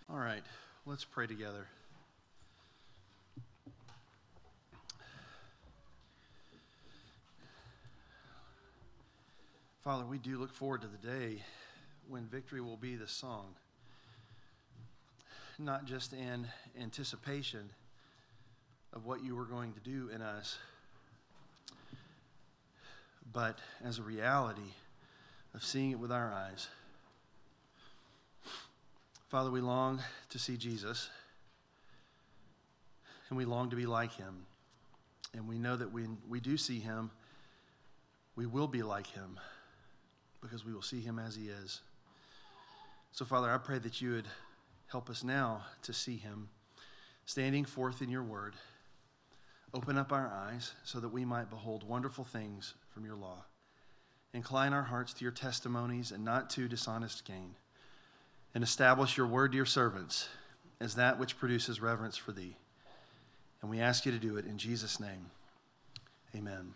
All right, let's pray together. Father, we do look forward to the day when victory will be the song, not just in anticipation of what you are going to do in us, but as a reality of seeing it with our eyes. Father, we long to see Jesus, and we long to be like him. And we know that when we do see him, we will be like him, because we will see him as he is. So, Father, I pray that you would help us now to see him standing forth in your word. Open up our eyes so that we might behold wonderful things from your law. Incline our hearts to your testimonies and not to dishonest gain. And establish your word to your servants as that which produces reverence for thee. And we ask you to do it in Jesus' name. Amen.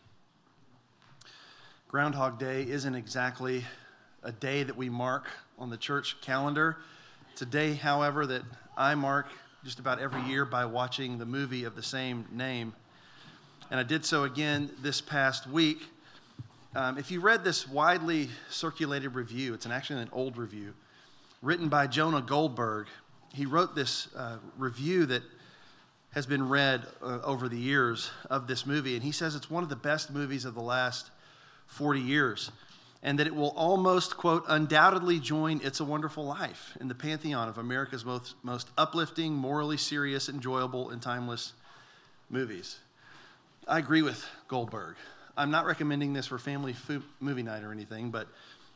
Groundhog Day isn't exactly a day that we mark on the church calendar. It's a day, however, that I mark just about every year by watching the movie of the same name. And I did so again this past week. If you read this widely circulated review, it's actually an old review, written by Jonah Goldberg. He wrote this review that has been read over the years of this movie, and he says it's one of the best movies of the last 40 years, and that it will almost, quote, undoubtedly join It's a Wonderful Life in the pantheon of America's most uplifting, morally serious, enjoyable, and timeless movies. I agree with Goldberg. I'm not recommending this for family movie night or anything, but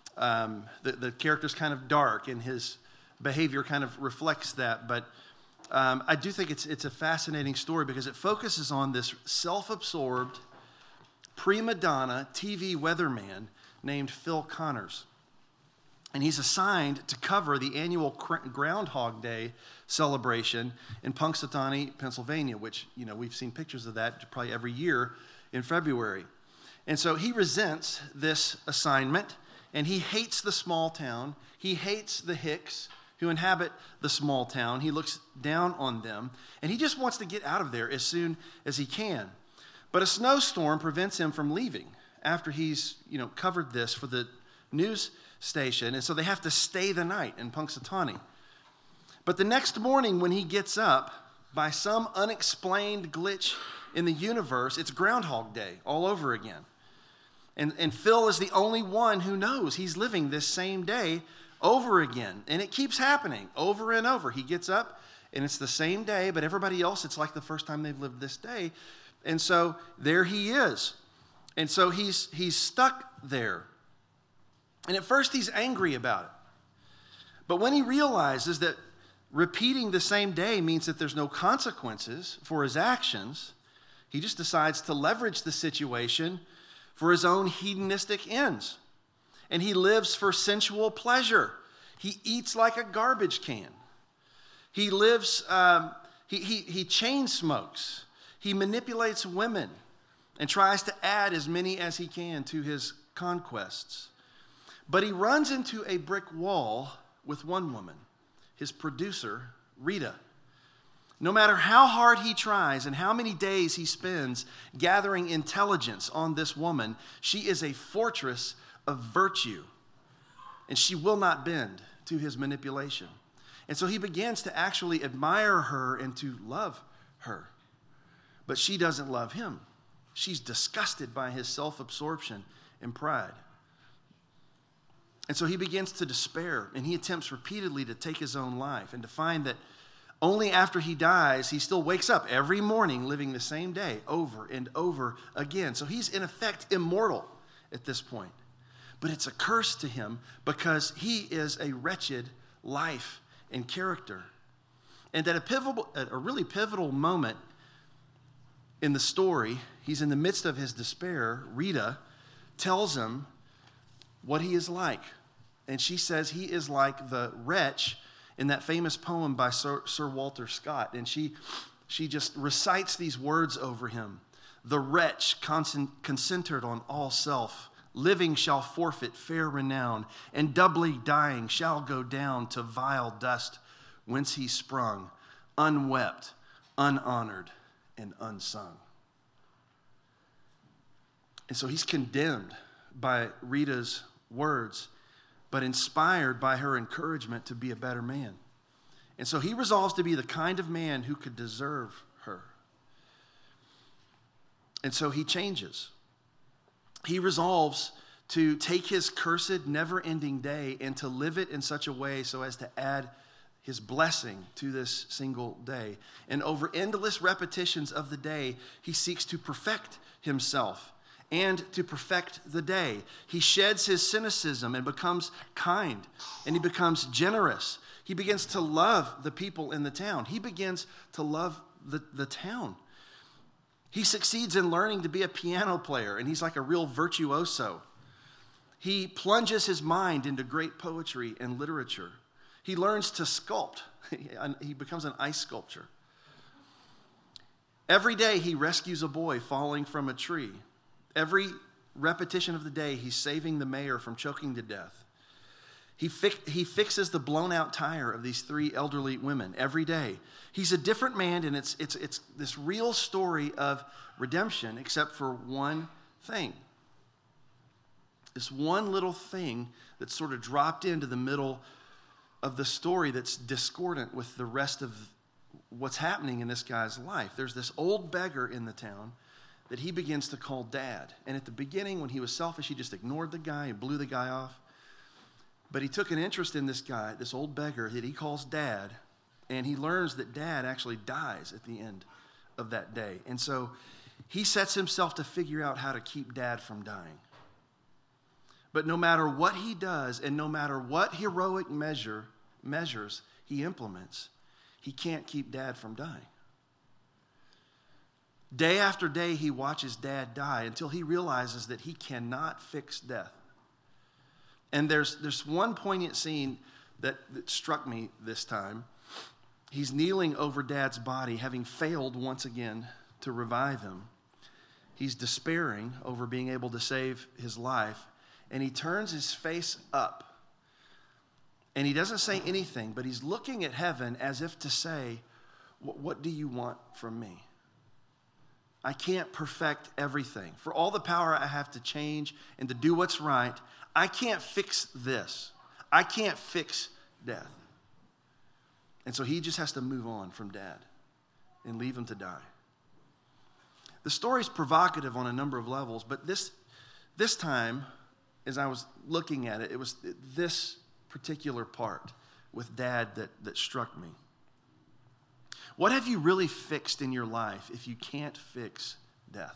the character's kind of dark, and his behavior kind of reflects that. But I do think it's a fascinating story because it focuses on this self-absorbed, prima donna TV weatherman named Phil Connors. And he's assigned to cover the annual Groundhog Day celebration in Punxsutawney, Pennsylvania, which, you know, we've seen pictures of that probably every year in February. And so he resents this assignment, and he hates the small town. He hates the Hicks who inhabit the small town. He looks down on them, and he just wants to get out of there as soon as he can. But a snowstorm prevents him from leaving after he's, covered this for the news station, and so they have to stay the night in Punxsutawney. But the next morning when he gets up, by some unexplained glitch in the universe, it's Groundhog Day all over again. And Phil is the only one who knows he's living this same day over again. And it keeps happening over and over. He gets up, and it's the same day, but everybody else, it's like the first time they've lived this day. And so there he is. And so he's stuck there. And at first he's angry about it. But when he realizes that repeating the same day means that there's no consequences for his actions, he just decides to leverage the situation for his own hedonistic ends. And he lives for sensual pleasure. He eats like a garbage can. He lives, he chain smokes. He manipulates women and tries to add as many as he can to his conquests. But he runs into a brick wall with one woman, his producer, Rita. No matter how hard he tries and how many days he spends gathering intelligence on this woman, she is a fortress of virtue, and she will not bend to his manipulation. And so he begins to actually admire her and to love her. But she doesn't love him. She's disgusted by his self-absorption and pride. And so he begins to despair, and he attempts repeatedly to take his own life and to find that only after he dies, he still wakes up every morning living the same day over and over again. So he's in effect immortal at this point. But it's a curse to him because he is a wretched life and character. And at a really pivotal moment in the story, he's in the midst of his despair. Rita tells him what he is like. And she says he is like the wretch in that famous poem by Sir Walter Scott. And she just recites these words over him. The wretch concentred on all self, living shall forfeit fair renown, and doubly dying shall go down to vile dust whence he sprung, unwept, unhonored, and unsung. And so he's condemned by Rita's words, but inspired by her encouragement to be a better man. And so he resolves to be the kind of man who could deserve her. And so he changes. He resolves to take his cursed, never-ending day and to live it in such a way so as to add his blessing to this single day. And over endless repetitions of the day, he seeks to perfect himself and to perfect the day. He sheds his cynicism and becomes kind, and he becomes generous. He begins to love the people in the town. He begins to love the town. He succeeds in learning to be a piano player, and he's like a real virtuoso. He plunges his mind into great poetry and literature. He learns to sculpt. He becomes an ice sculptor. Every day he rescues a boy falling from a tree. Every repetition of the day, he's saving the mayor from choking to death. He fixes the blown out tire of these 3 elderly women every day. He's a different man, and it's this real story of redemption, except for one thing. This one little thing that's sort of dropped into the middle of the story that's discordant with the rest of what's happening in this guy's life. There's this old beggar in the town that he begins to call Dad. And at the beginning, when he was selfish, he just ignored the guy and blew the guy off. But he took an interest in this guy, this old beggar that he calls Dad, and he learns that Dad actually dies at the end of that day. And so he sets himself to figure out how to keep Dad from dying. But no matter what he does, and no matter what heroic measures he implements, he can't keep Dad from dying. Day after day, he watches Dad die until he realizes that he cannot fix death. And there's one poignant scene that struck me this time. He's kneeling over Dad's body, having failed once again to revive him. He's despairing over being able to save his life, and he turns his face up. And he doesn't say anything, but he's looking at heaven as if to say, what do you want from me? I can't perfect everything. For all the power I have to change and to do what's right, I can't fix this. I can't fix death. And so he just has to move on from Dad and leave him to die. The story's provocative on a number of levels, but this time, as I was looking at it, it was this particular part with Dad that struck me. What have you really fixed in your life if you can't fix death?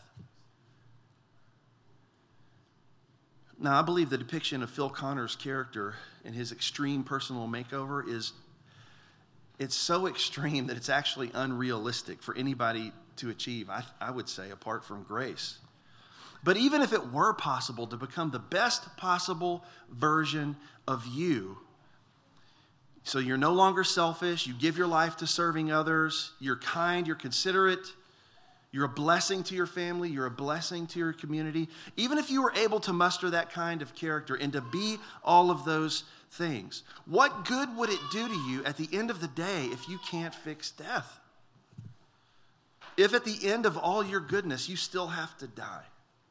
Now, I believe the depiction of Phil Connor's character and his extreme personal makeover it's so extreme that it's actually unrealistic for anybody to achieve, I would say, apart from grace. But even if it were possible to become the best possible version of you, so you're no longer selfish, you give your life to serving others, you're kind, you're considerate, you're a blessing to your family, you're a blessing to your community. Even if you were able to muster that kind of character and to be all of those things, what good would it do to you at the end of the day if you can't fix death? If at the end of all your goodness, you still have to die?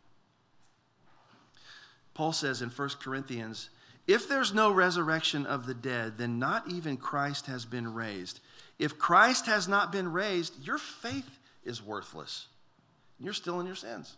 Paul says in 1 Corinthians, if there's no resurrection of the dead, then not even Christ has been raised. If Christ has not been raised, your faith is worthless. You're still in your sins.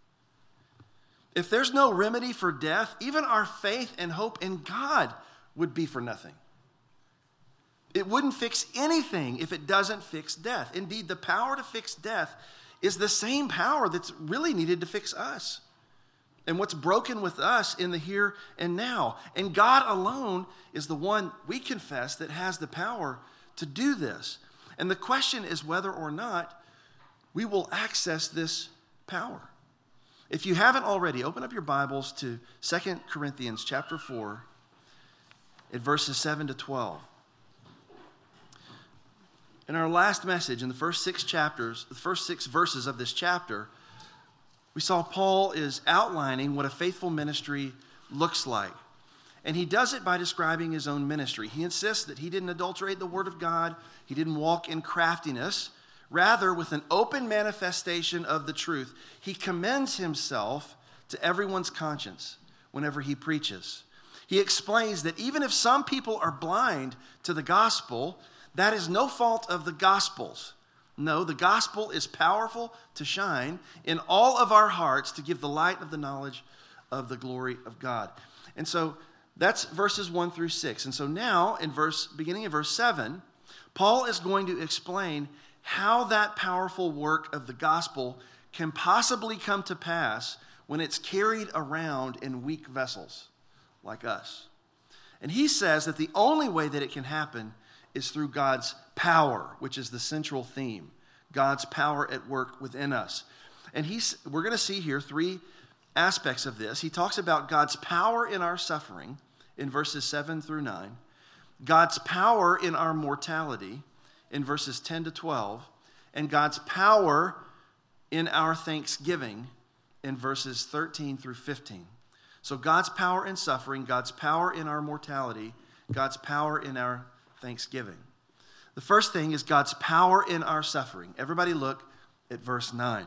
If there's no remedy for death, even our faith and hope in God would be for nothing. It wouldn't fix anything if it doesn't fix death. Indeed, the power to fix death is the same power that's really needed to fix us and what's broken with us in the here and now. And God alone is the one we confess that has the power to do this. And the question is whether or not we will access this power. If you haven't already, open up your Bibles to 2 Corinthians chapter 4 at verses 7 to 12. In our last message, in the first 6 verses of this chapter, we saw Paul is outlining what a faithful ministry looks like. And he does it by describing his own ministry. He insists that he didn't adulterate the word of God. He didn't walk in craftiness. Rather, with an open manifestation of the truth, he commends himself to everyone's conscience whenever he preaches. He explains that even if some people are blind to the gospel, that is no fault of the gospel's. No, the gospel is powerful to shine in all of our hearts to give the light of the knowledge of the glory of God. And so that's verses 1 through 6. And so now, beginning in verse 7, Paul is going to explain how that powerful work of the gospel can possibly come to pass when it's carried around in weak vessels like us. And he says that the only way that it can happen is through God's power, which is the central theme. God's power at work within us. And we're going to see here three aspects of this. He talks about God's power in our suffering in verses 7 through 9, God's power in our mortality in verses 10 to 12, and God's power in our thanksgiving in verses 13 through 15. So God's power in suffering, God's power in our mortality, God's power in our thanksgiving. The first thing is God's power in our suffering. Everybody look at verse 9.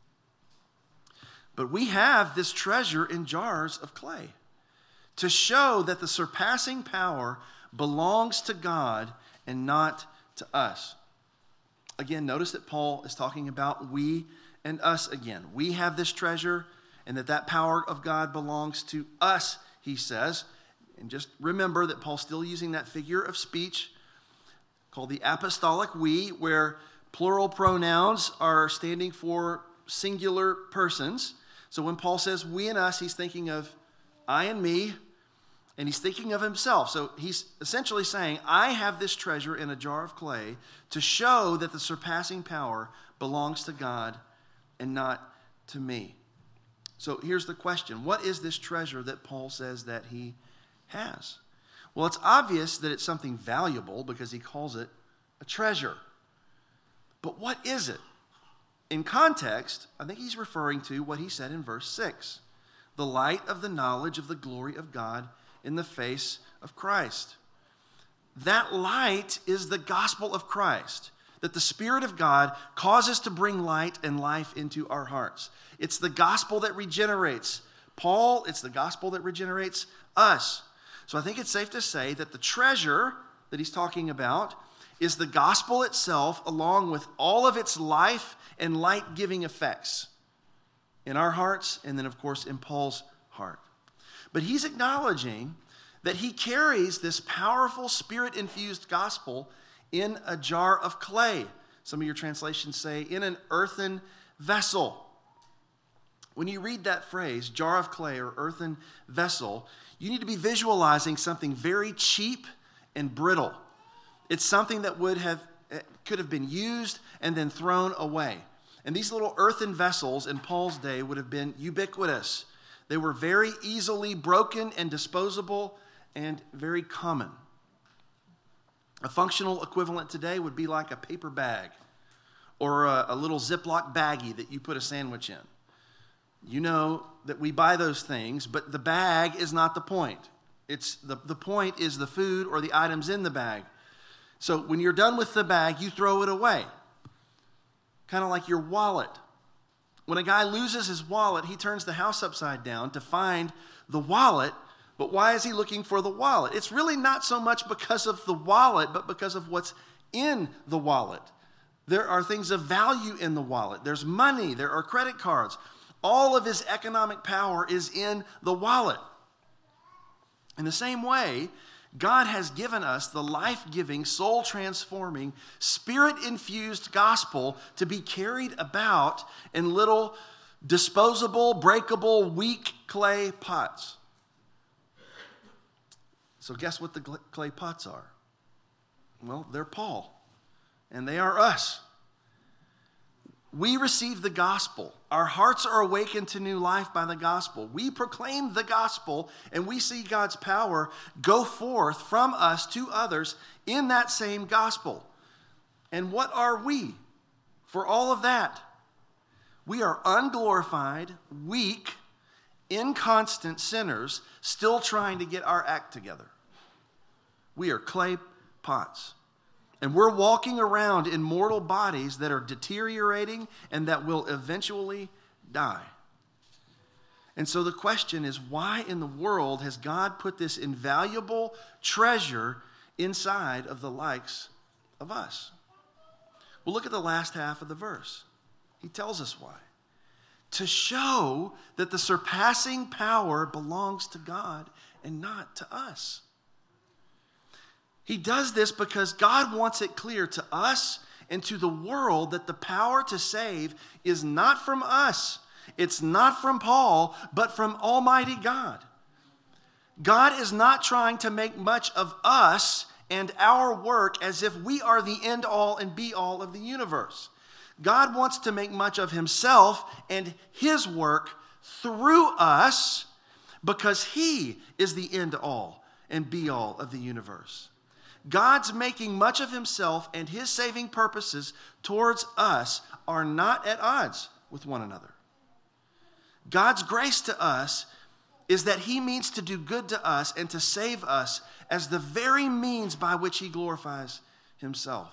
But we have this treasure in jars of clay to show that the surpassing power belongs to God and not to us. Again, notice that Paul is talking about we and us again. We have this treasure and that power of God belongs to us, he says. And just remember that Paul's still using that figure of speech called the apostolic we, where plural pronouns are standing for singular persons. So when Paul says we and us, he's thinking of I and me, and he's thinking of himself. So he's essentially saying, I have this treasure in a jar of clay to show that the surpassing power belongs to God and not to me. So here's the question. What is this treasure that Paul says that he has? Well, it's obvious that it's something valuable because he calls it a treasure. But what is it? In context, I think he's referring to what he said in verse 6. The light of the knowledge of the glory of God in the face of Christ. That light is the gospel of Christ, that the Spirit of God causes to bring light and life into our hearts. It's the gospel that regenerates Paul. It's the gospel that regenerates us. So I think it's safe to say that the treasure that he's talking about is the gospel itself, along with all of its life and light-giving effects in our hearts and then, of course, in Paul's heart. But he's acknowledging that he carries this powerful Spirit-infused gospel in a jar of clay. Some of your translations say, in an earthen vessel. When you read that phrase, jar of clay or earthen vessel, you need to be visualizing something very cheap and brittle. It's something that could have been used and then thrown away. And these little earthen vessels in Paul's day would have been ubiquitous. They were very easily broken and disposable and very common. A functional equivalent today would be like a paper bag or a little Ziploc baggie that you put a sandwich in. You know that we buy those things, but the bag is not the point. It's the point is the food or the items in the bag. So when you're done with the bag, you throw it away. Kind of like your wallet. When a guy loses his wallet, he turns the house upside down to find the wallet. But why is he looking for the wallet? It's really not so much because of the wallet, but because of what's in the wallet. There are things of value in the wallet. There's money. There are credit cards. All of his economic power is in the wallet. In the same way, God has given us the life-giving, soul-transforming, Spirit-infused gospel to be carried about in little disposable, breakable, weak clay pots. So guess what the clay pots are? Well, they're Paul, and they are us. We receive the gospel. Our hearts are awakened to new life by the gospel. We proclaim the gospel, and we see God's power go forth from us to others in that same gospel. And what are we for all of that? We are unglorified, weak, inconstant sinners still trying to get our act together. We are clay pots. And we're walking around in mortal bodies that are deteriorating and that will eventually die. And so the question is, why in the world has God put this invaluable treasure inside of the likes of us? Well, look at the last half of the verse. He tells us why. To show that the surpassing power belongs to God and not to us. He does this because God wants it clear to us and to the world that the power to save is not from us. It's not from Paul, but from Almighty God. God is not trying to make much of us and our work as if we are the end all and be all of the universe. God wants to make much of himself and his work through us because he is the end all and be all of the universe. God's making much of himself and his saving purposes towards us are not at odds with one another. God's grace to us is that he means to do good to us and to save us as the very means by which he glorifies himself.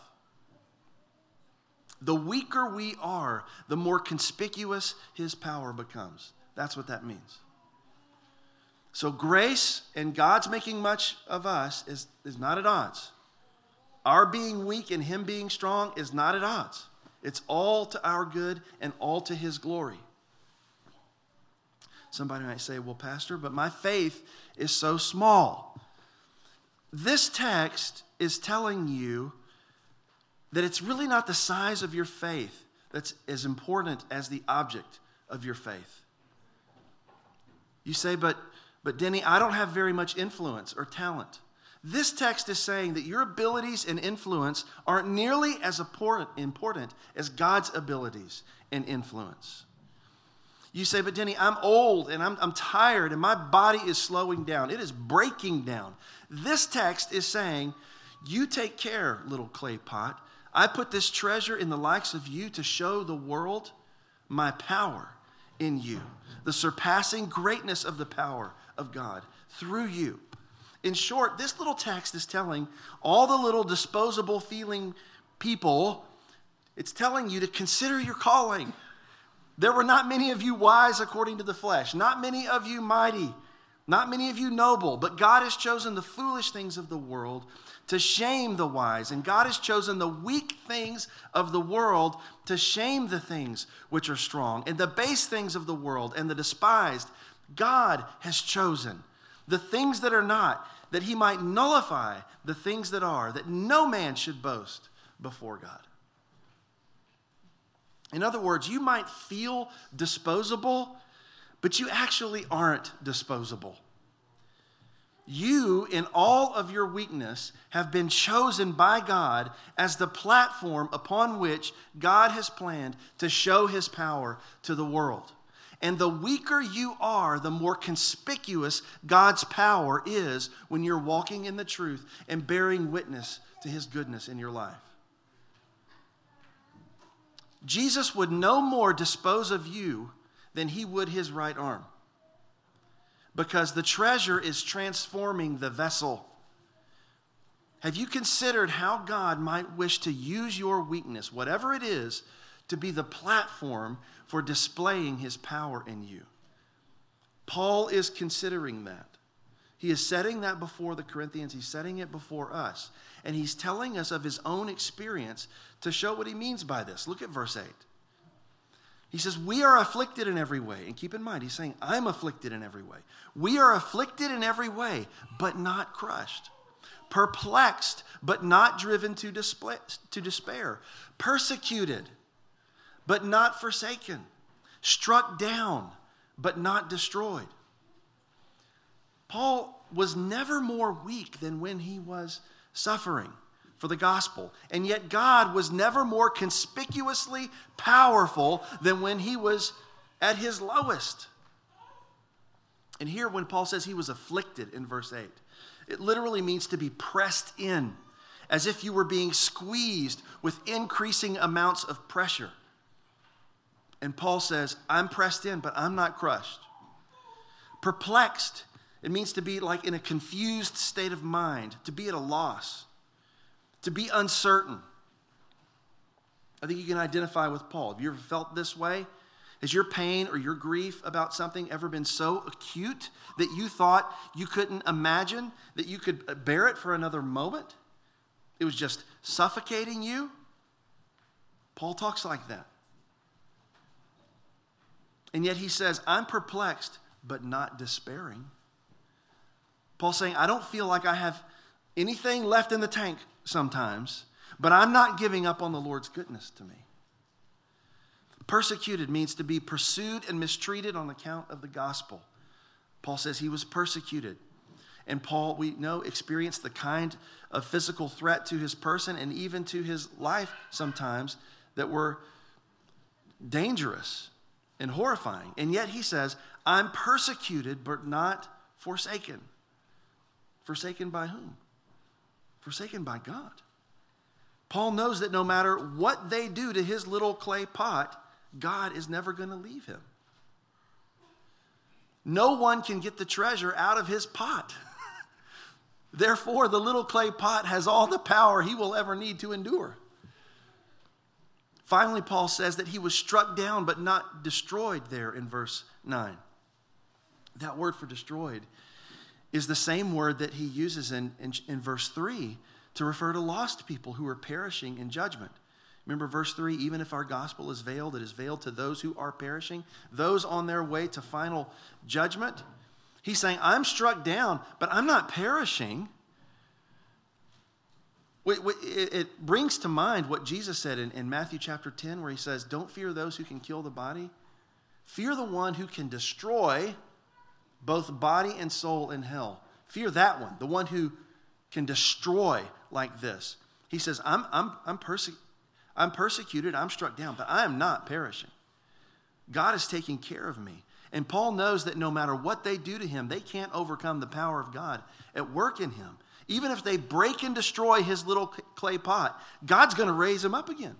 The weaker we are, the more conspicuous his power becomes. That's what that means. So grace and God's making much of us is not at odds. Our being weak and him being strong is not at odds. It's all to our good and all to his glory. Somebody might say, well, Pastor, but my faith is so small. This text is telling you that it's really not the size of your faith that's as important as the object of your faith. You say, but Denny, I don't have very much influence or talent. This text is saying that your abilities and influence aren't nearly as important as God's abilities and influence. You say, but Denny, I'm old and I'm tired and my body is slowing down. It is breaking down. This text is saying, you take care, little clay pot. I put this treasure in the likes of you to show the world my power in you, the surpassing greatness of the power of God through you. In short, this little text is telling all the little disposable feeling people, it's telling you to consider your calling. There were not many of you wise according to the flesh, not many of you mighty, not many of you noble, but God has chosen the foolish things of the world to shame the wise, and God has chosen the weak things of the world to shame the things which are strong, and the base things of the world and the despised. God has chosen the things that are not, that he might nullify the things that are, that no man should boast before God. In other words, you might feel disposable, but you actually aren't disposable. You, in all of your weakness, have been chosen by God as the platform upon which God has planned to show his power to the world. And the weaker you are, the more conspicuous God's power is when you're walking in the truth and bearing witness to his goodness in your life. Jesus would no more dispose of you than he would his right arm, because the treasure is transforming the vessel. Have you considered how God might wish to use your weakness, whatever it is, to be the platform for displaying his power in you? Paul is considering that. He is setting that before the Corinthians. He's setting it before us. And he's telling us of his own experience to show what he means by this. Look at verse 8. He says, we are afflicted in every way. And keep in mind, he's saying, I'm afflicted in every way. We are afflicted in every way, but not crushed. Perplexed, but not driven to despair. Persecuted, but not forsaken. Struck down, but not destroyed. Paul was never more weak than when he was suffering for the gospel. And yet God was never more conspicuously powerful than when he was at his lowest. And here when Paul says he was afflicted in verse 8, it literally means to be pressed in, as if you were being squeezed with increasing amounts of pressure. And Paul says, I'm pressed in, but I'm not crushed. Perplexed, it means to be like in a confused state of mind, to be at a loss, to be uncertain. I think you can identify with Paul. Have you ever felt this way? Has your pain or your grief about something ever been so acute that you thought you couldn't imagine that you could bear it for another moment? It was just suffocating you? Paul talks like that. And yet he says, I'm perplexed, but not despairing. Paul's saying, I don't feel like I have anything left in the tank sometimes, but I'm not giving up on the Lord's goodness to me. Persecuted means to be pursued and mistreated on account of the gospel. Paul says he was persecuted. And Paul, we know, experienced the kind of physical threat to his person and even to his life sometimes that were dangerous and horrifying. And yet he says, I'm persecuted but not forsaken. Forsaken by whom? Forsaken by God. Paul knows that no matter what they do to his little clay pot, God is never going to leave him. No one can get the treasure out of his pot. Therefore, the little clay pot has all the power he will ever need to endure. Finally, Paul says that he was struck down but not destroyed there in verse 9. That word for destroyed is the same word that he uses in verse 3 to refer to lost people who are perishing in judgment. Remember verse 3, even if our gospel is veiled, it is veiled to those who are perishing, those on their way to final judgment. He's saying, I'm struck down, but I'm not perishing. It brings to mind what Jesus said in Matthew chapter 10, where he says, don't fear those who can kill the body. Fear the one who can destroy both body and soul in hell. Fear that one, the one who can destroy like this. He says, I'm persecuted, I'm struck down, but I am not perishing. God is taking care of me. And Paul knows that no matter what they do to him, they can't overcome the power of God at work in him. Even if they break and destroy his little clay pot, God's going to raise him up again.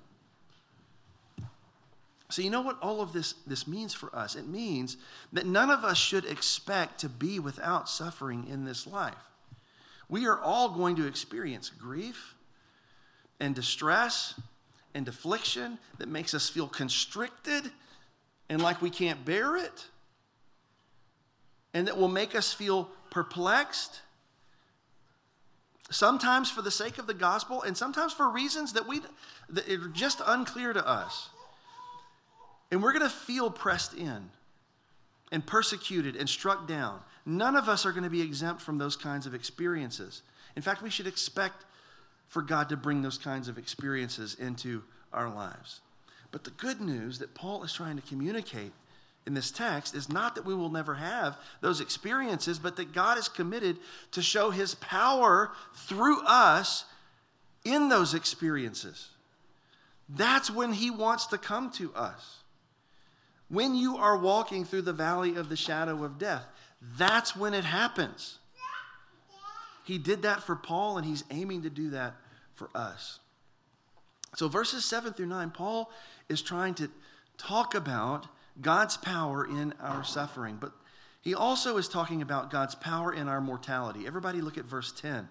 So you know what all of this means for us? It means that none of us should expect to be without suffering in this life. We are all going to experience grief and distress and affliction that makes us feel constricted and like we can't bear it, and that will make us feel perplexed, sometimes for the sake of the gospel and sometimes for reasons that are just unclear to us. And we're going to feel pressed in and persecuted and struck down. None of us are going to be exempt from those kinds of experiences. In fact, we should expect for God to bring those kinds of experiences into our lives. But the good news that Paul is trying to communicate in this text is not that we will never have those experiences, but that God is committed to show his power through us in those experiences. That's when he wants to come to us. When you are walking through the valley of the shadow of death, that's when it happens. He did that for Paul, and he's aiming to do that for us. So verses 7 through 9, Paul is trying to talk about God's power in our suffering, but he also is talking about God's power in our mortality. Everybody look at verse 10.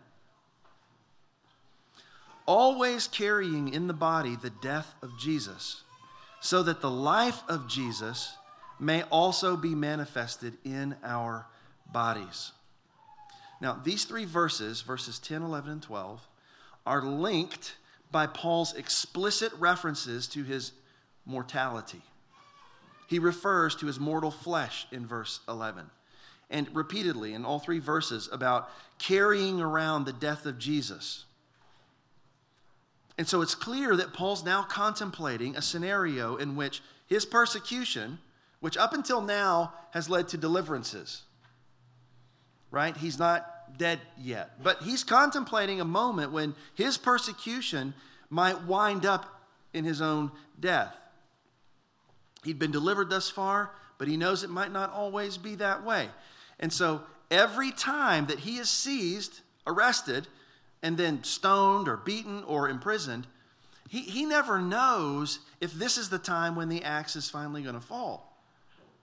Always carrying in the body the death of Jesus, so that the life of Jesus may also be manifested in our bodies. Now, these three verses 10, 11, and 12, are linked by Paul's explicit references to his mortality. He refers to his mortal flesh in verse 11, and repeatedly in all three verses about carrying around the death of Jesus. And so it's clear that Paul's now contemplating a scenario in which his persecution, which up until now has led to deliverances, right? He's not dead yet, but he's contemplating a moment when his persecution might wind up in his own death. He'd been delivered thus far, but he knows it might not always be that way. And so every time that he is seized, arrested, and then stoned or beaten or imprisoned, he never knows if this is the time when the axe is finally going to fall.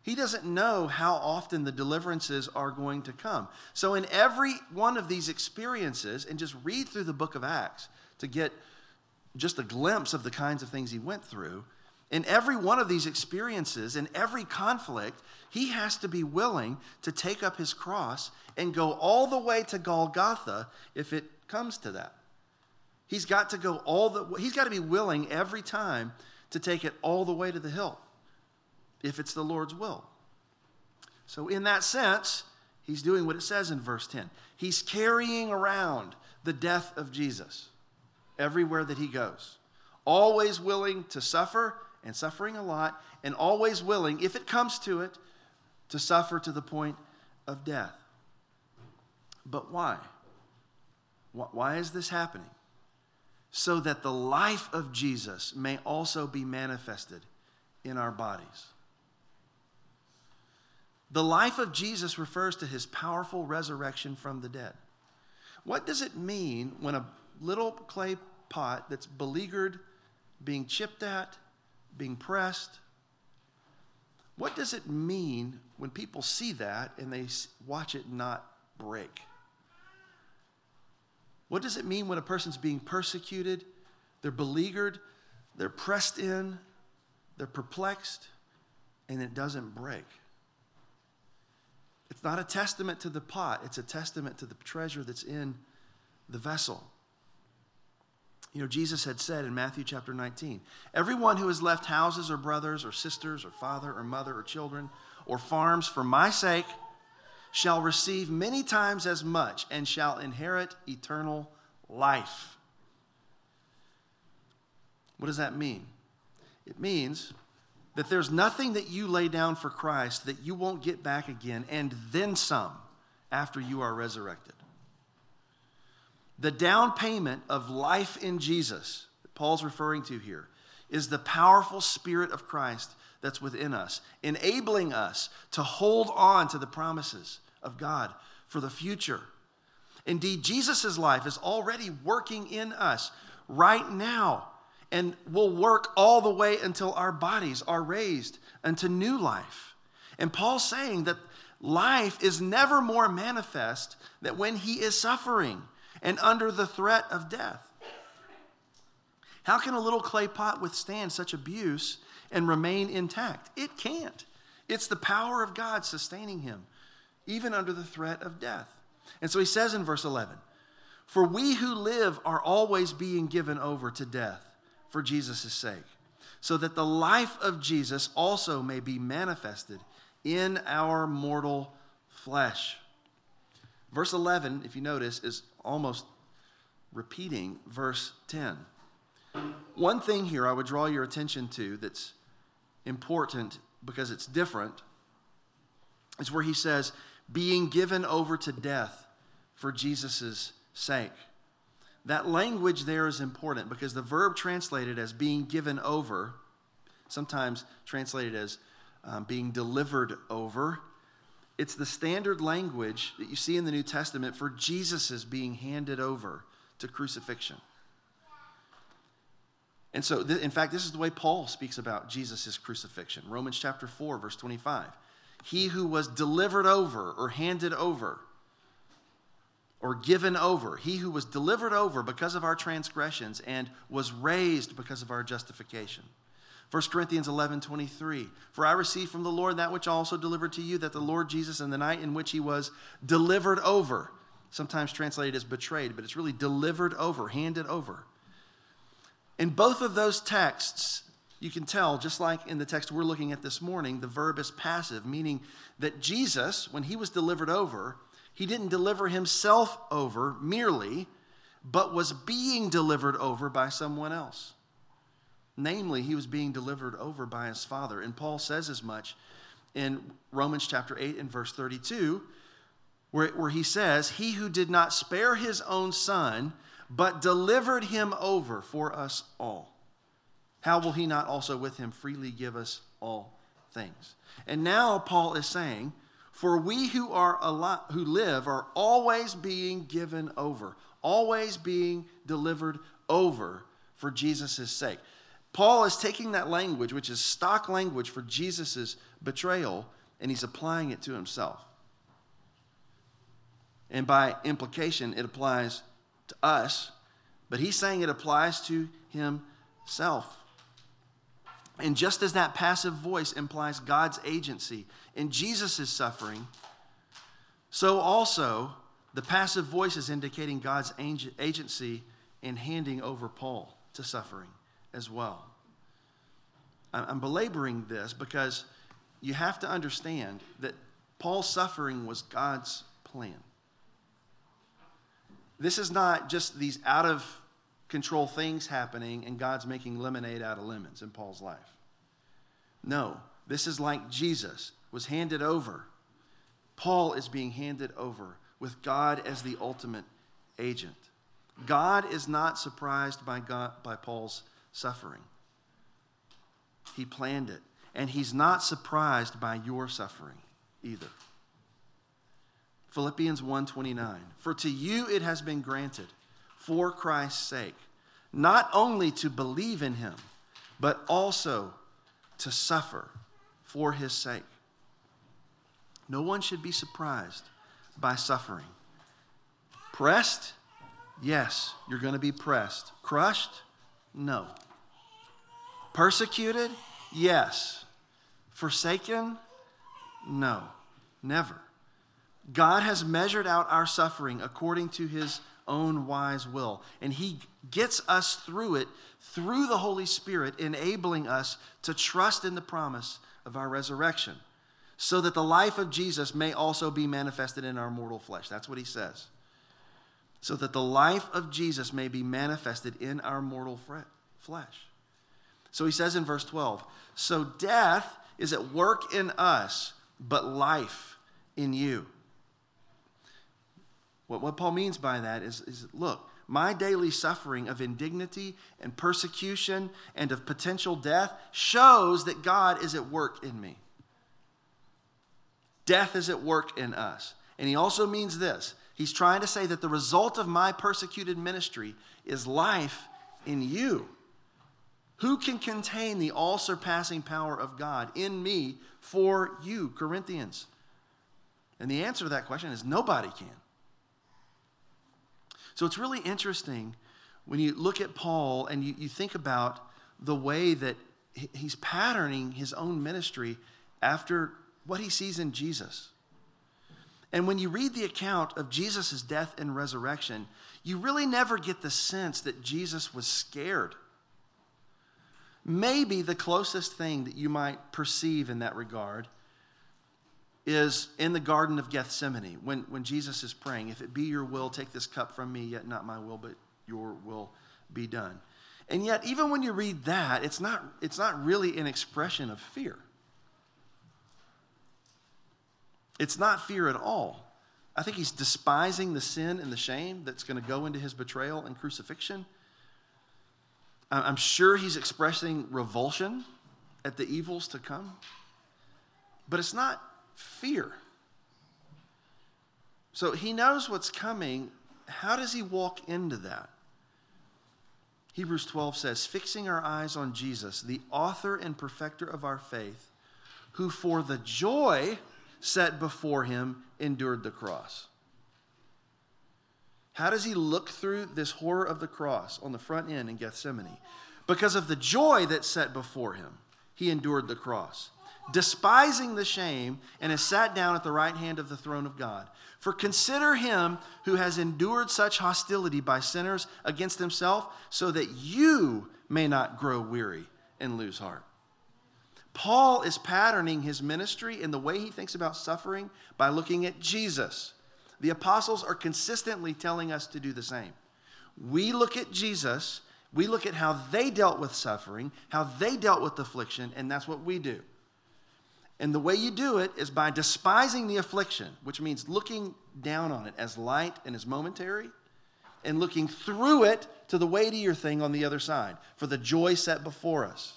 He doesn't know how often the deliverances are going to come. So in every one of these experiences, and just read through the book of Acts to get just a glimpse of the kinds of things he went through, in every one of these experiences, in every conflict, he has to be willing to take up his cross and go all the way to Golgotha if it comes to that. He's got to be willing every time to take it all the way to the hill, if it's the Lord's will. So in that sense, he's doing what it says in verse 10. He's carrying around the death of Jesus everywhere that he goes. Always willing to suffer, and suffering a lot, and always willing, if it comes to it, to suffer to the point of death. But why? Why is this happening? So that the life of Jesus may also be manifested in our bodies. The life of Jesus refers to his powerful resurrection from the dead. What does it mean when a little clay pot that's beleaguered, being chipped at, being pressed, what does it mean when people see that and they watch it not break? What does it mean when a person's being persecuted, they're beleaguered, they're pressed in, they're perplexed, and it doesn't break? It's not a testament to the pot, it's a testament to the treasure that's in the vessel. You know, Jesus had said in Matthew chapter 19, everyone who has left houses or brothers or sisters or father or mother or children or farms for my sake shall receive many times as much and shall inherit eternal life. What does that mean? It means that there's nothing that you lay down for Christ that you won't get back again and then some after you are resurrected. The down payment of life in Jesus that Paul's referring to here is the powerful Spirit of Christ that's within us, enabling us to hold on to the promises of God for the future. Indeed, Jesus' life is already working in us right now and will work all the way until our bodies are raised unto new life. And Paul's saying that life is never more manifest than when he is suffering and under the threat of death. How can a little clay pot withstand such abuse and remain intact? It can't. It's the power of God sustaining him, even under the threat of death. And so he says in verse 11, for we who live are always being given over to death for Jesus' sake, so that the life of Jesus also may be manifested in our mortal flesh. Verse 11, if you notice, is almost repeating verse 10. One thing here I would draw your attention to that's important because it's different is where he says, being given over to death for Jesus' sake. That language there is important because the verb translated as being given over, sometimes translated as being delivered over, it's the standard language that you see in the New Testament for Jesus' being handed over to crucifixion. And so, in fact, this is the way Paul speaks about Jesus' crucifixion. Romans chapter 4, verse 25. He who was delivered over or handed over or given over. He who was delivered over because of our transgressions and was raised because of our justification. 1 Corinthians 11:23. For I received from the Lord that which I also delivered to you, that the Lord Jesus in the night in which he was delivered over, sometimes translated as betrayed, but it's really delivered over, handed over. In both of those texts, you can tell, just like in the text we're looking at this morning, the verb is passive, meaning that Jesus, when he was delivered over, he didn't deliver himself over merely, but was being delivered over by someone else. Namely, he was being delivered over by his Father. And Paul says as much in Romans chapter 8 and verse 32, where he says, he who did not spare his own son, but delivered him over for us all, how will he not also with him freely give us all things? And now Paul is saying, for we who live are always being given over, always being delivered over for Jesus' sake. Paul is taking that language, which is stock language for Jesus' betrayal, and he's applying it to himself. And by implication, it applies to us, but he's saying it applies to himself. And just as that passive voice implies God's agency in Jesus' suffering, so also the passive voice is indicating God's agency in handing over Paul to suffering as well. I'm belaboring this because you have to understand that Paul's suffering was God's plan. This is not just these out-of-control things happening and God's making lemonade out of lemons in Paul's life. No, this is like Jesus was handed over. Paul is being handed over with God as the ultimate agent. God is not surprised by Paul's suffering. He planned it. And he's not surprised by your suffering either. Philippians 1:29. For to you it has been granted, for Christ's sake, not only to believe in him, but also to suffer for his sake. No one should be surprised by suffering. Pressed? Yes, you're going to be pressed. Crushed? No. Persecuted? Yes. Forsaken? No. Never. God has measured out our suffering according to his own wise will. And he gets us through it through the Holy Spirit, enabling us to trust in the promise of our resurrection, so that the life of Jesus may also be manifested in our mortal flesh. That's what he says. So that the life of Jesus may be manifested in our mortal flesh. So he says in verse 12, so death is at work in us, but life in you. What Paul means by that is look, my daily suffering of indignity and persecution and of potential death shows that God is at work in me. Death is at work in us. And he also means this. He's trying to say that the result of my persecuted ministry is life in you. Who can contain the all-surpassing power of God in me for you, Corinthians? And the answer to that question is nobody can. So it's really interesting when you look at Paul and you think about the way that he's patterning his own ministry after what he sees in Jesus. And when you read the account of Jesus' death and resurrection, you really never get the sense that Jesus was scared. Maybe the closest thing that you might perceive in that regard is in the Garden of Gethsemane, when Jesus is praying, if it be your will, take this cup from me, yet not my will, but your will be done. And yet, even when you read that, it's not really an expression of fear. It's not fear at all. I think he's despising the sin and the shame that's going to go into his betrayal and crucifixion. I'm sure he's expressing revulsion at the evils to come. But it's not fear. So he knows what's coming. How does he walk into that? Hebrews 12 says, fixing our eyes on Jesus, the author and perfecter of our faith, who for the joy set before him endured the cross. How does he look through this horror of the cross on the front end in Gethsemane? Because of the joy that's set before him, he endured the cross, despising the shame, and has sat down at the right hand of the throne of God. For consider him who has endured such hostility by sinners against himself, so that you may not grow weary and lose heart. Paul is patterning his ministry in the way he thinks about suffering by looking at Jesus. The apostles are consistently telling us to do the same. We look at Jesus, we look at how they dealt with suffering, how they dealt with affliction, and that's what we do. And the way you do it is by despising the affliction, which means looking down on it as light and as momentary, and looking through it to the weightier thing on the other side, for the joy set before us.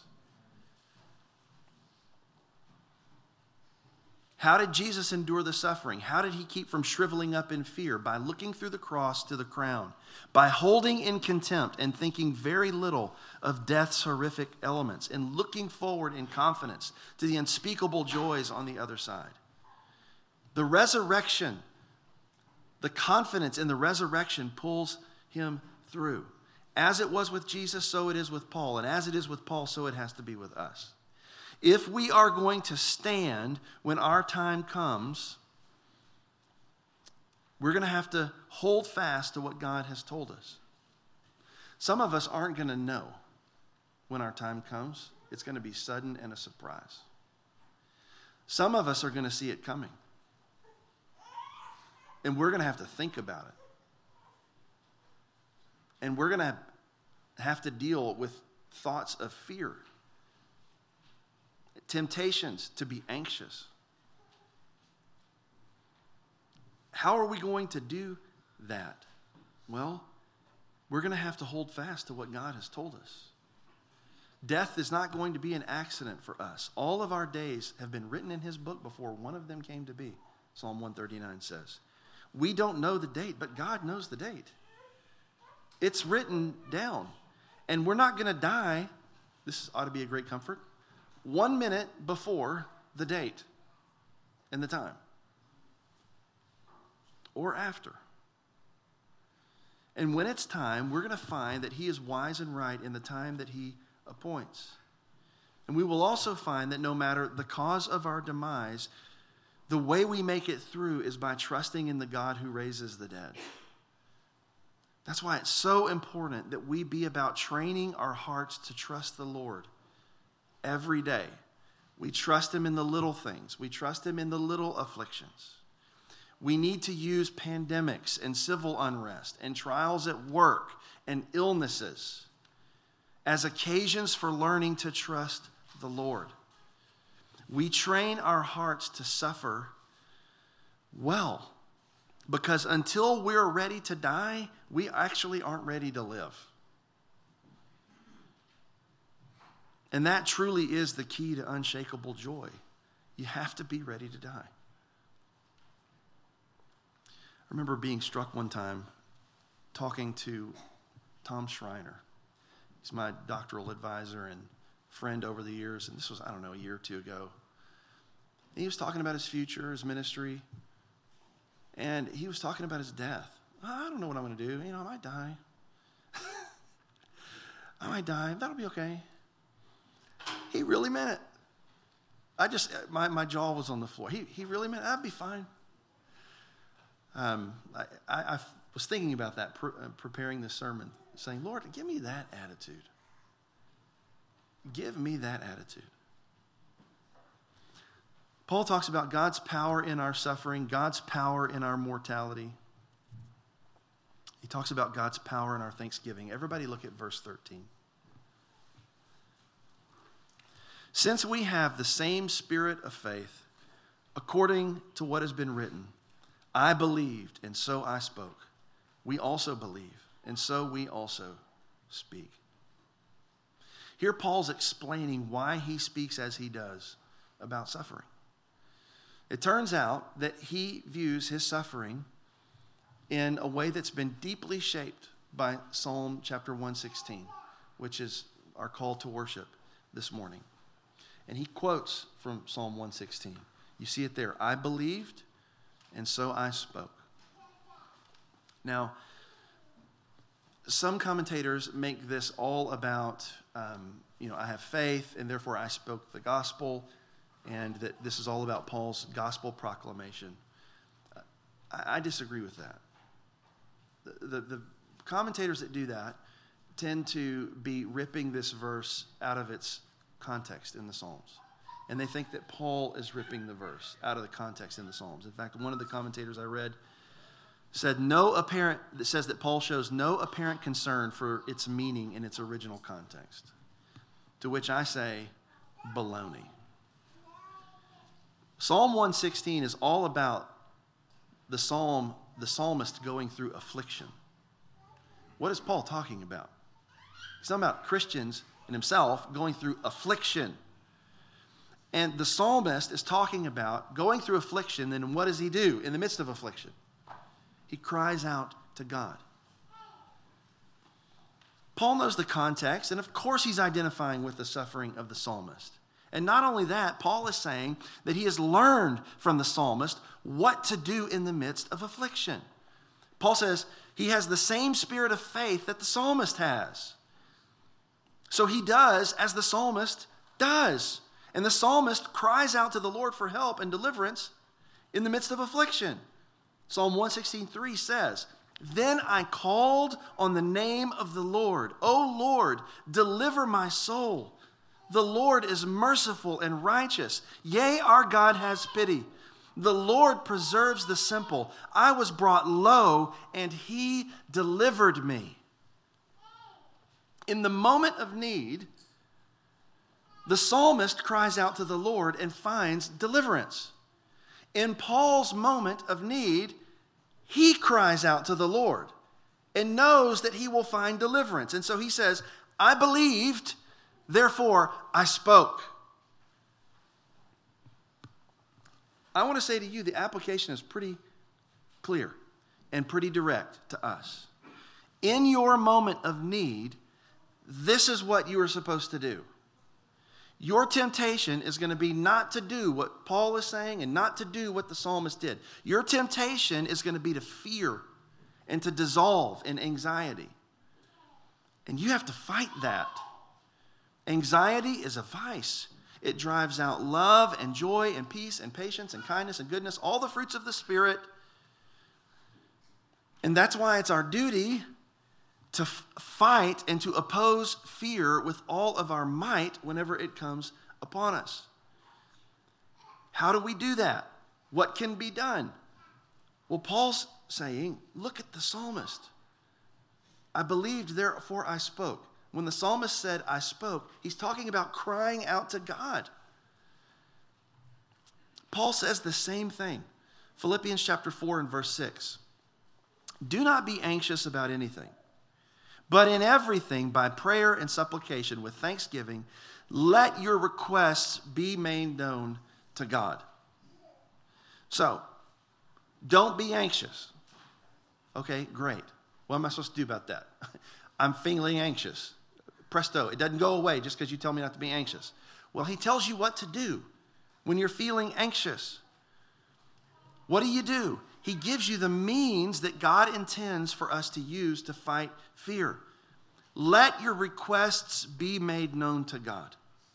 How did Jesus endure the suffering? How did he keep from shriveling up in fear? By looking through the cross to the crown, by holding in contempt and thinking very little of death's horrific elements, and looking forward in confidence to the unspeakable joys on the other side. The resurrection, the confidence in the resurrection pulls him through. As it was with Jesus, so it is with Paul. And as it is with Paul, so it has to be with us. If we are going to stand when our time comes, we're going to have to hold fast to what God has told us. Some of us aren't going to know when our time comes. It's going to be sudden and a surprise. Some of us are going to see it coming. And we're going to have to think about it. And we're going to have to deal with thoughts of fear, temptations to be anxious. How are we going to do that? Well, we're going to have to hold fast to what God has told us. Death is not going to be an accident for us. All of our days have been written in his book before one of them came to be, Psalm 139 says. We don't know the date, but God knows the date. It's written down. And we're not going to die, this ought to be a great comfort, 1 minute before the date and the time. Or after. And when it's time, we're going to find that he is wise and right in the time that he appoints. And we will also find that no matter the cause of our demise, the way we make it through is by trusting in the God who raises the dead. That's why it's so important that we be about training our hearts to trust the Lord every day. We trust him in the little things. We trust him in the little afflictions. We need to use pandemics and civil unrest and trials at work and illnesses as occasions for learning to trust the Lord. We train our hearts to suffer well, because until we're ready to die, we actually aren't ready to live. And that truly is the key to unshakable joy. You have to be ready to die. I remember being struck one time talking to Tom Schreiner. He's my doctoral advisor and friend over the years, and this was, a year or two ago. And he was talking about his future, his ministry, and he was talking about his death. I don't know what I'm going to do. I might die. I might die. That'll be okay. He really meant it. My jaw was on the floor. He really meant it. I'd be fine. I was thinking about that, preparing this sermon, saying, Lord, give me that attitude. Give me that attitude. Paul talks about God's power in our suffering, God's power in our mortality. He talks about God's power in our thanksgiving. Everybody look at verse 13. Since we have the same spirit of faith, according to what has been written, I believed, and so I spoke. We also believe, and so we also speak. Here Paul's explaining why he speaks as he does about suffering. It turns out that he views his suffering in a way that's been deeply shaped by Psalm chapter 116, which is our call to worship this morning. And he quotes from Psalm 116. You see it there. I believed, and so I spoke. Now, some commentators make this all about, I have faith, and therefore I spoke the gospel, and that this is all about Paul's gospel proclamation. I disagree with that. The commentators that do that tend to be ripping this verse out of its context in the Psalms. And they think that Paul is ripping the verse out of the context in the Psalms. In fact, one of the commentators I read said says that Paul shows no apparent concern for its meaning in its original context. To which I say, baloney. Psalm 116 is all about the psalmist going through affliction. What is Paul talking about? He's talking about Christians and himself going through affliction. And the psalmist is talking about going through affliction, and what does he do in the midst of affliction? He cries out to God. Paul knows the context, and of course he's identifying with the suffering of the psalmist. And not only that, Paul is saying that he has learned from the psalmist what to do in the midst of affliction. Paul says he has the same spirit of faith that the psalmist has. So he does as the psalmist does. And the psalmist cries out to the Lord for help and deliverance in the midst of affliction. Psalm 116:3 says, "Then I called on the name of the Lord. O Lord, deliver my soul. The Lord is merciful and righteous. Yea, our God has pity. The Lord preserves the simple. I was brought low, and he delivered me." In the moment of need, the psalmist cries out to the Lord and finds deliverance. In Paul's moment of need, he cries out to the Lord and knows that he will find deliverance. And so he says, "I believed, therefore I spoke." I want to say to you, the application is pretty clear and pretty direct to us. In your moment of need, this is what you are supposed to do. Your temptation is going to be not to do what Paul is saying and not to do what the psalmist did. Your temptation is going to be to fear and to dissolve in anxiety. And you have to fight that. Anxiety is a vice. It drives out love and joy and peace and patience and kindness and goodness, all the fruits of the Spirit. And that's why it's our duty to fight and to oppose fear with all of our might whenever it comes upon us. How do we do that? What can be done? Well, Paul's saying, look at the psalmist. "I believed, therefore I spoke." When the psalmist said, "I spoke," he's talking about crying out to God. Paul says the same thing. Philippians chapter 4 and verse 6. "Do not be anxious about anything, but in everything, by prayer and supplication, with thanksgiving, let your requests be made known to God." So, don't be anxious. Okay, great. What am I supposed to do about that? I'm feeling anxious. Presto, it doesn't go away just because you tell me not to be anxious. Well, he tells you what to do when you're feeling anxious. What do? He gives you the means that God intends for us to use to fight fear. Let your requests be made known to God.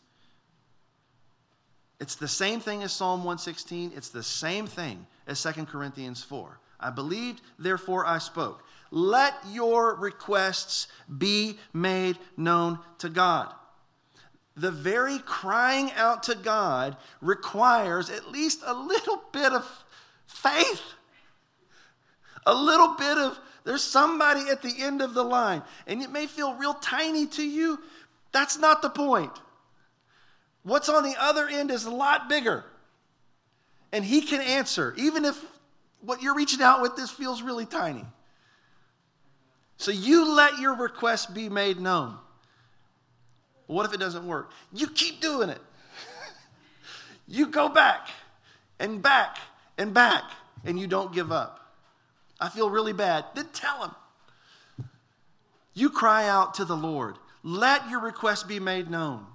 It's the same thing as Psalm 116. It's the same thing as 2 Corinthians 4. "I believed, therefore I spoke." Let your requests be made known to God. The very crying out to God requires at least a little bit of faith. A little bit of, there's somebody at the end of the line. And it may feel real tiny to you. That's not the point. What's on the other end is a lot bigger. And he can answer, even if what you're reaching out with this feels really tiny. So you let your request be made known. What if it doesn't work? You keep doing it. You go back and back and back, and you don't give up. I feel really bad. Then tell him. You cry out to the Lord. Let your request be made known.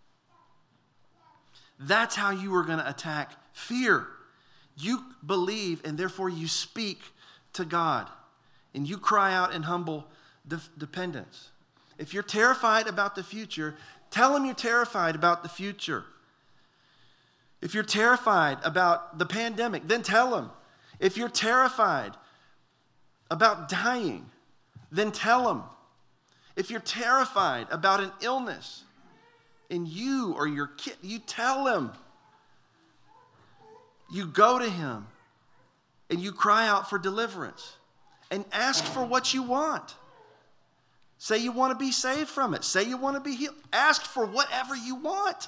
That's how you are going to attack fear. You believe, and therefore you speak to God. And you cry out in humble dependence. If you're terrified about the future, tell him you're terrified about the future. If you're terrified about the pandemic, then tell him. If you're terrified about dying, then tell him. If you're terrified about an illness in you or your kid, you tell him. You go to him and you cry out for deliverance. And ask for what you want. Say you want to be saved from it. Say you want to be healed. Ask for whatever you want.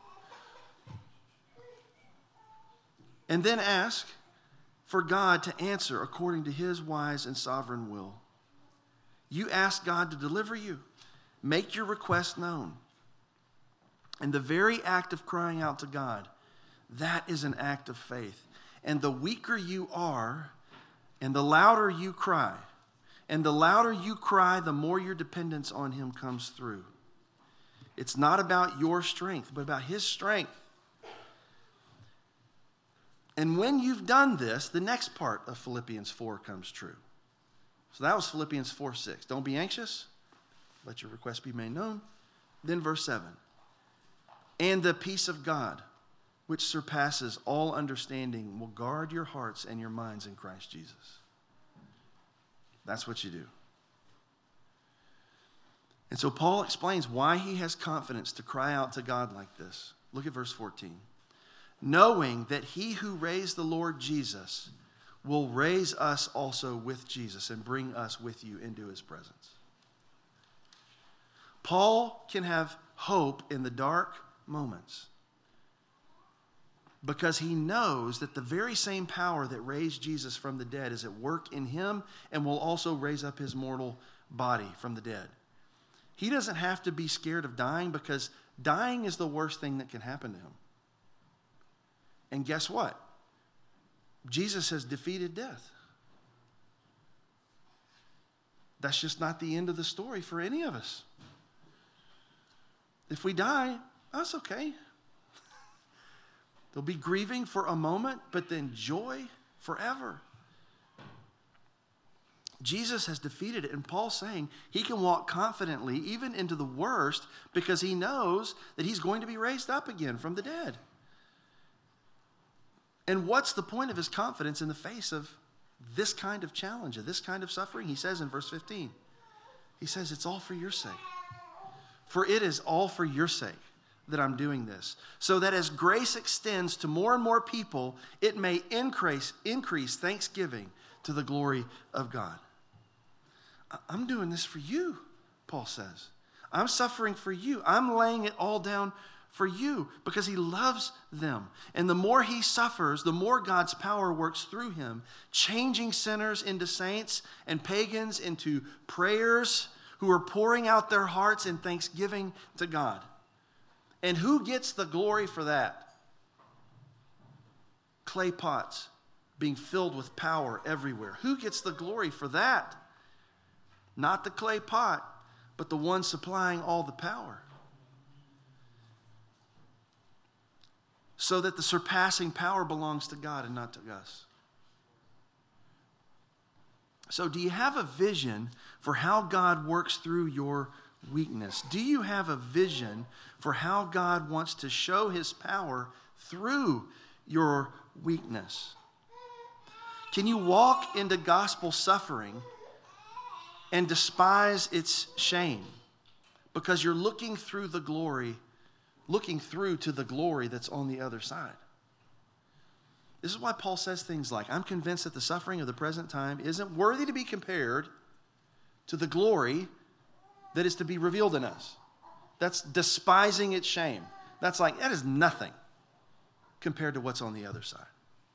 And then ask for God to answer according to his wise and sovereign will. You ask God to deliver you. Make your request known. And the very act of crying out to God, that is an act of faith. And the weaker you are, and the louder you cry, the more your dependence on him comes through. It's not about your strength, but about his strength. And when you've done this, the next part of Philippians 4 comes true. So that was Philippians 4:6. Don't be anxious. Let your requests be made known. Then verse 7. And the peace of God, which surpasses all understanding, will guard your hearts and your minds in Christ Jesus. That's what you do. And so Paul explains why he has confidence to cry out to God like this. Look at verse 14. Knowing that he who raised the Lord Jesus will raise us also with Jesus and bring us with you into his presence. Paul can have hope in the dark moments because he knows that the very same power that raised Jesus from the dead is at work in him and will also raise up his mortal body from the dead. He doesn't have to be scared of dying because dying is the worst thing that can happen to him. And guess what? Jesus has defeated death. That's just not the end of the story for any of us. If we die, that's okay. There'll be grieving for a moment, but then joy forever. Jesus has defeated it, and Paul's saying he can walk confidently even into the worst because he knows that he's going to be raised up again from the dead. And what's the point of his confidence in the face of this kind of challenge, of this kind of suffering? He says in verse 15, he says, it's all for your sake. For it is all for your sake that I'm doing this, so that as grace extends to more and more people, it may increase thanksgiving to the glory of God. I'm doing this for you, Paul says. I'm suffering for you. I'm laying it all down for you because he loves them. And the more he suffers, the more God's power works through him, changing sinners into saints and pagans into prayers who are pouring out their hearts in thanksgiving to God. And who gets the glory for that? Clay pots being filled with power everywhere. Who gets the glory for that? Not the clay pot, but the one supplying all the power. So that the surpassing power belongs to God and not to us. So do you have a vision for how God works through your weakness? Do you have a vision for how God wants to show his power through your weakness? Can you walk into gospel suffering and despise its shame because you're looking through to the glory that's on the other side? This is why Paul says things like, I'm convinced that the suffering of the present time isn't worthy to be compared to the glory that is to be revealed in us. That's despising its shame. That's like, that is nothing compared to what's on the other side.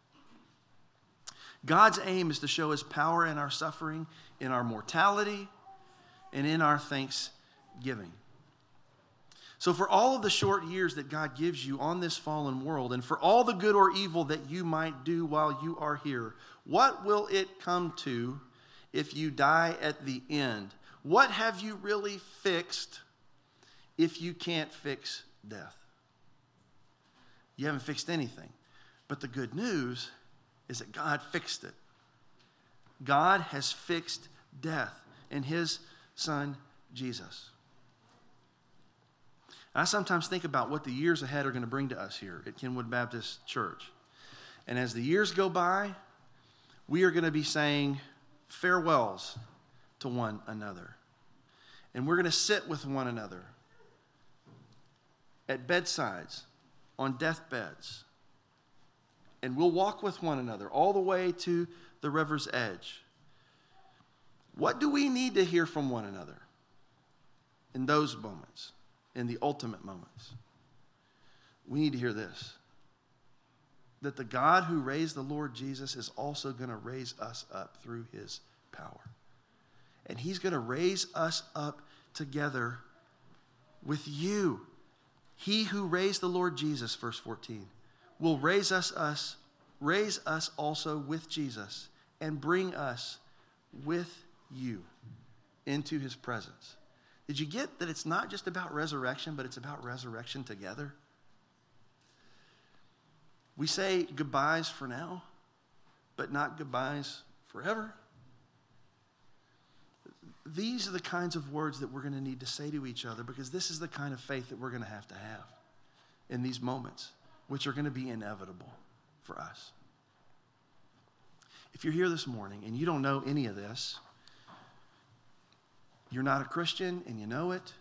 God's aim is to show his power in our suffering, in our mortality, and in our thanksgiving. So for all of the short years that God gives you on this fallen world, and for all the good or evil that you might do while you are here, what will it come to if you die at the end? What have you really fixed if you can't fix death? You haven't fixed anything. But the good news is that God fixed it. God has fixed death in his son, Jesus. I sometimes think about what the years ahead are going to bring to us here at Kenwood Baptist Church. And as the years go by, we are going to be saying farewells to one another. And we're going to sit with one another at bedsides, on deathbeds. And we'll walk with one another all the way to the river's edge. What do we need to hear from one another in those moments? In the ultimate moments, we need to hear this: that the God who raised the Lord Jesus is also going to raise us up through his power. And he's going to raise us up together with you. He who raised the Lord Jesus, verse 14, will raise us also with Jesus and bring us with you into his presence. Did you get that it's not just about resurrection, but it's about resurrection together? We say goodbyes for now, but not goodbyes forever. These are the kinds of words that we're going to need to say to each other, because this is the kind of faith that we're going to have in these moments, which are going to be inevitable for us. If you're here this morning and you don't know any of this, you're not a Christian and you know it,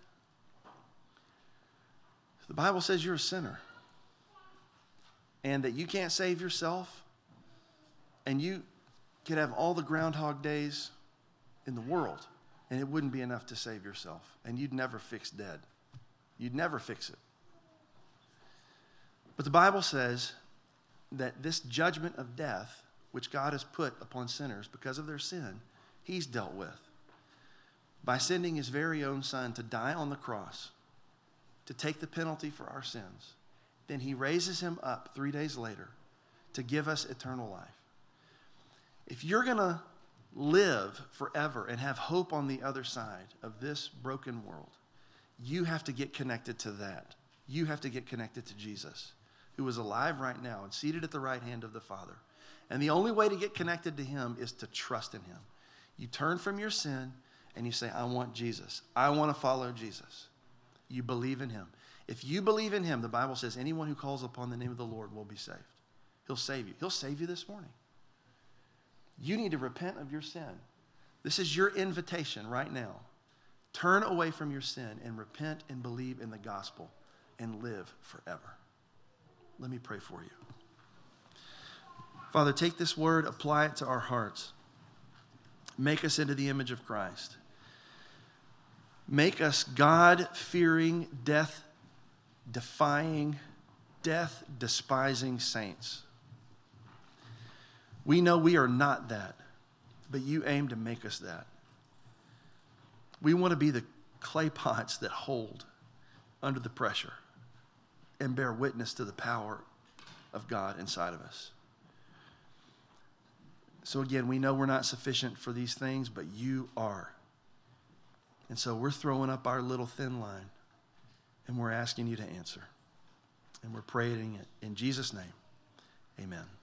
the Bible says you're a sinner and that you can't save yourself, and you could have all the Groundhog Days in the world and it wouldn't be enough to save yourself, and you'd never fix dead. You'd never fix it. But the Bible says that this judgment of death, which God has put upon sinners because of their sin, he's dealt with by sending his very own son to die on the cross, to take the penalty for our sins. Then he raises him up 3 days later to give us eternal life. If you're going to live forever and have hope on the other side of this broken world, you have to get connected to that. You have to get connected to Jesus, who is alive right now and seated at the right hand of the Father. And the only way to get connected to him is to trust in him. You turn from your sin and you say, I want Jesus. I want to follow Jesus. You believe in him. If you believe in him, the Bible says anyone who calls upon the name of the Lord will be saved. He'll save you. He'll save you this morning. You need to repent of your sin. This is your invitation right now. Turn away from your sin and repent and believe in the gospel and live forever. Let me pray for you. Father, take this word, apply it to our hearts. Make us into the image of Christ. Make us God-fearing, death-defying, death-despising saints. We know we are not that, but you aim to make us that. We want to be the clay pots that hold under the pressure and bear witness to the power of God inside of us. So again, we know we're not sufficient for these things, but you are. And so we're throwing up our little thin line, and we're asking you to answer. And we're praying it in Jesus' name. Amen.